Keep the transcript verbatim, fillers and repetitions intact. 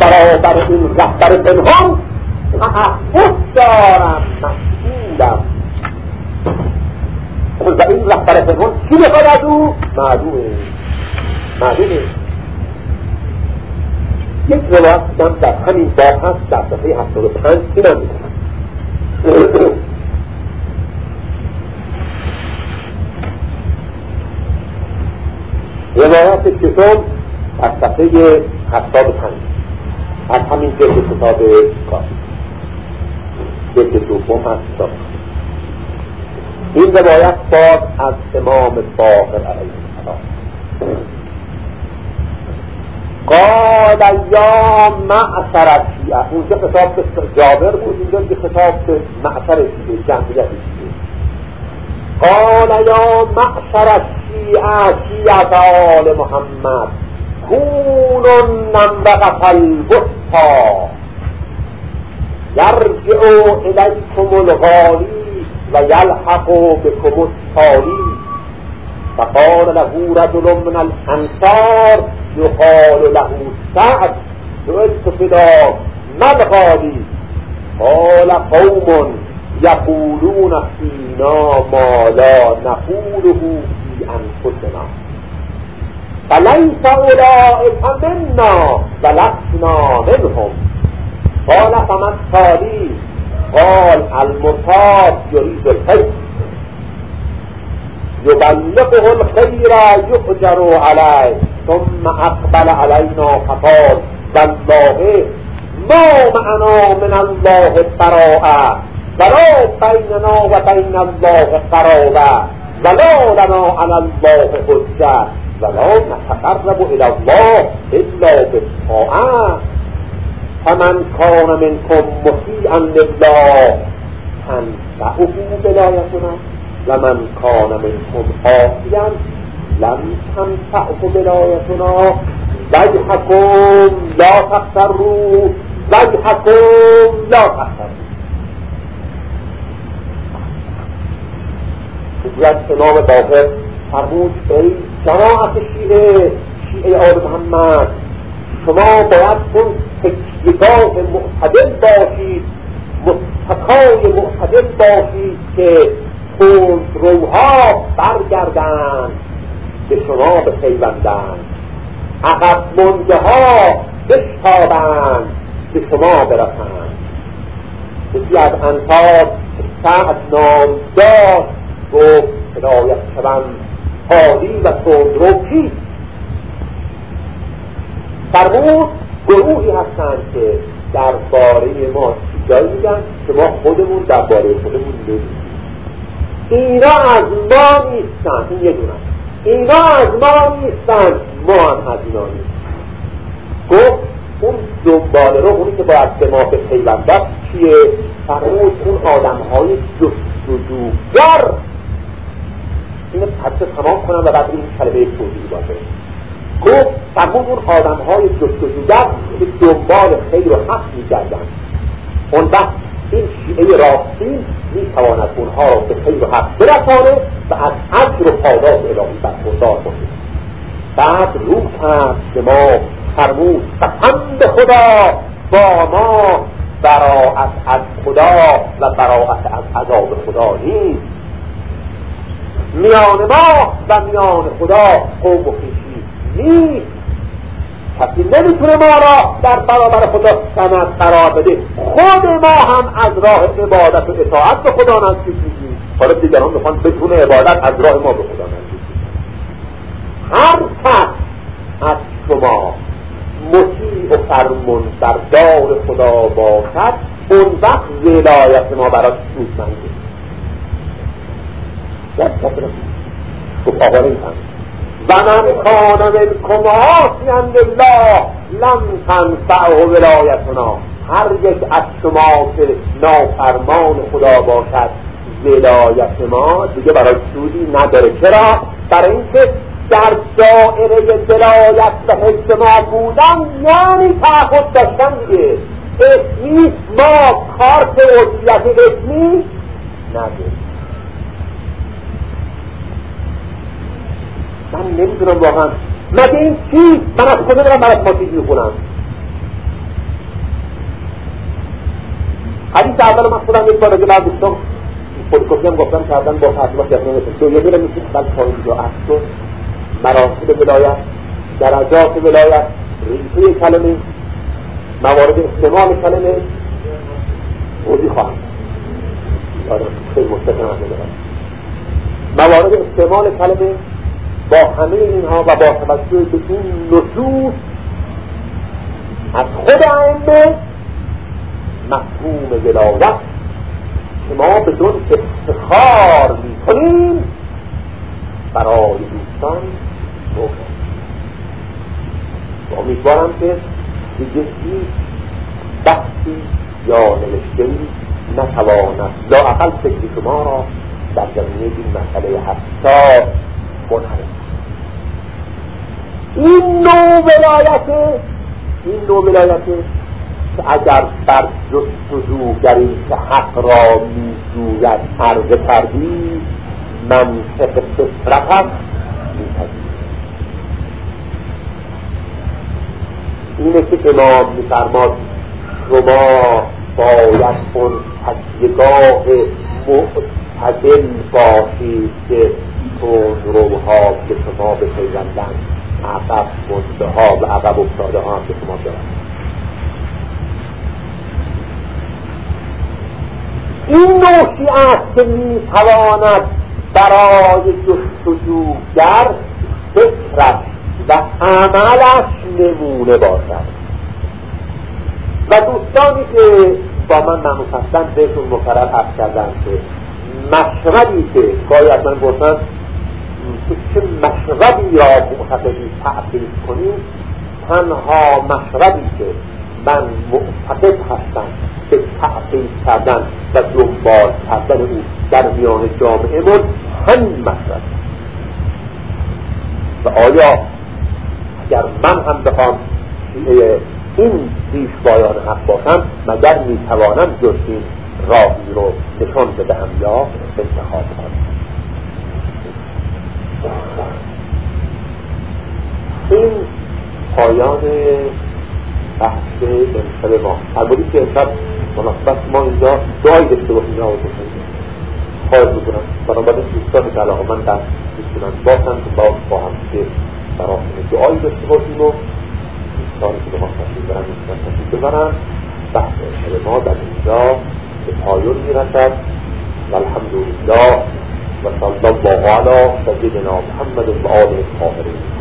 برابر این رهبر پنهان تعهد دارم، مسئولم. و این رهبر پنهان کی میخواد از او؟ معلومه معلومه یک روایت دیدم در همین باب هست، در صفحه هفتاد و پنج اینم میکنم. روایت ششم از صفحه هفتاد و پنج از همین جلد کتاب کار جلد دوم هست کتاب. این روایت باز از امام باقر علیه السلام قال یا معشر الشیعه، اونجا خطاب به جابر بود، اینجا که خطاب به معشر شیعه جمعیت شیعه. قال یا معشر الشیعه شیعه آل محمد کونوا نمبغة الوسطی یرجع الیکم الغالی و یلحق بکم التالی. فقال له رجل من الانصار یقال له سعد سئلت فدا ما الغالی قال قوم یقولون فینا ما لا نقوله فی انفسنا فلیس اولئک منا ولسنا منهم. قال فما التالی قال المرتاب يريد الخير يبلغه الخير يؤجر عليه ثم اقبل علينا فقال والله ما معنا من الله براءة ولا بيننا وبين الله قرابة ولا لنا على الله حجة ولا نتقرب الى الله الا بالطاعة. فمن كان منكم مطيعا لله تنفعه ولايتنا ومن كان منكم عاصيا لم تنفعه ولايتنا. وجحكم لا تغتروا وجحكم لا تغتروا. حضرت امام باقر فرمود ای جماعت شیعه شیعه آل محمد، شما باید چون تکیهگاه معتدل باشید، متکای معتدل باشید که تندروها برگردند به شما بپیوندند، عقب مانده ها بشتابند به شما برسند. یکی از انصار سعد نام داشت، گفت هدایت شوم حالی و تندرو کیست؟ فرمود گروهی هستند که درباره ما چیزایی میگن که ما خودمون درباره خودمون نمیگیم. اینا از ما نیستن، این یه دونه. اینا از ما نیستن، ما هم از اینا نیستن. گفت اون دنباله رو، اونی که باید به ما به پیونده چیه؟ فرمود اون آدم های جستجوگر. اینو پس تمام کنم و بعد این کلمه توضیح باشه. گفت فرمود اون آدم های جستجوگر که دنبال خیر و حق می‌گردن، اون وقت این شیعه راستین میتواند اونها را به خیر و حق برسانه و از اجر و پاداش الهی برخوردار باشه. بعد رو کرد به ما فرمود قسم به خدا با ما براءت از خدا و براءت از عذاب خدا نیست. میان ما و میان خدا قوم و خویشی نیست. کسی نمیتونه ما را در برابر خدا سند قرار بده. خود ما هم از راه عبادت و اطاعت به خدا نزدیک میشیم، حالا دیگران میخوان بدون عبادت از راه ما به خدا نزدیک میشیم. هر کس از شما مطیع و فرمان بردار خدا باشد، اون وقت ولایت ما براش سودمنده. گفت آقا نمیتن و من کان منکم عاصیا لله لم تنفعه ولایتنا. هر یک از شما که نافرمان خدا باشد، ولایت ما دیگه برای سودی نداره. چرا؟ برای اینکه در دائره ولایت و حفظ ما بودن یعنی تعهد داشتن دیگه. اسمی ما کارت عضویت اسمی نداریم. من نمیدونم واقعا مگه این چی؟ من از کجا دارم برای ما چیزی میخونم؟ که اول من خودم یک بار دیگه بعد دوستان فوتوکوپی هم گفتم کردن با ترجمه کردن دو یه میره میشه بل تا اینجا اصل مراتب ولایت، درجات ولایت، ریشه کلمه، موارد استعمال کلمه توضیح خواهم آره خیلی مستقیم هم ندارم. موارد استعمال کلمه با همه اینها و با توجه به این نصوص از خود ائمه مفهوم ولایت که ما بدون افتخار میکنیم برای دوستان روشن. و امیدوارم که دیگه هیچ بحثی یا نوشته‌ای نتواند لااقل فکر شما را در زمینه این مسئله حساس منحرف. این نوع ولایت این نوع ولایت که اگر بر جستجوگری که حق را می‌جوید عرضه کردی منطق فطرت هم می‌پذیرد. اینه که امام می‌فرماد شما باید اون تکیه‌گاه معتدل باشید که اون روها که شما به پیوندن عقب مونده ها و عقب افتاده ها هم که شما دارد. این نوعی است که میتواند برای جستجوگر فکرش و عملش نمونه باشد و دوستانی که با من معروف هستند بهشون مقرر عرض کردن که مشربی که گاهی از من گفتن چه مشربی را معتقدی تعقیب کنیم، تنها مشربی که من معتقد هستم که تعقیب کردن و دنبال کردن او در میان جامعه من همین مشرب و آیا اگر من هم بخوام شیعه این پیشوایان حق باشم مگر میتوانم جز این راهی رو نشان بدهم یا انتخاب کنم. این پایان بحث امشب ما. فرمودی که امشب مناسبت ما اینجا دعای داشته باشیم یا بکنیم خواهد میکنم بنابراین دوستانی که علاقه من در میتونن باشن که باز با هم که برای دعایی داشته باشیم و دوستانی که به ما تشکیل برن میتونن تشکیل ببرن. بحث امشب ما در اینجا به پایان میرسد و الحمدلله و صلی الله علی سیدنا محمد و آله الطاهرین.